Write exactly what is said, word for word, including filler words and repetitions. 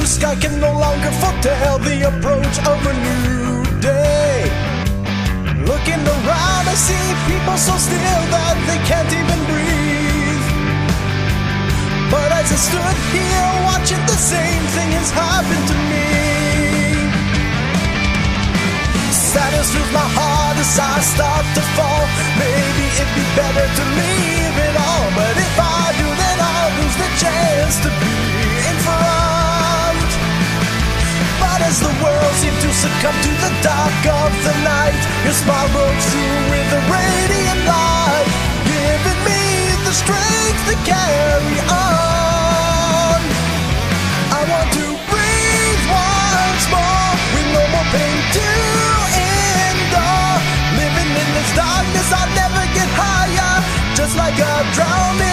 sky can no longer foretell the approach of a new day. Looking around, I see people so still that they can't even breathe. But as I stood here watching, the same thing has happened to me. Sadness fills my heart as I start to fall. Maybe it'd be better to leave it all, but if I do, then I'll lose the chance to be in front. But as the world seemed to succumb to the dark of the night, your smile broke through with a radiant light, giving me the strength to carry on. I want to breathe once more with no more pain to endure. Living in this darkness, I'll never get higher, just like a drowning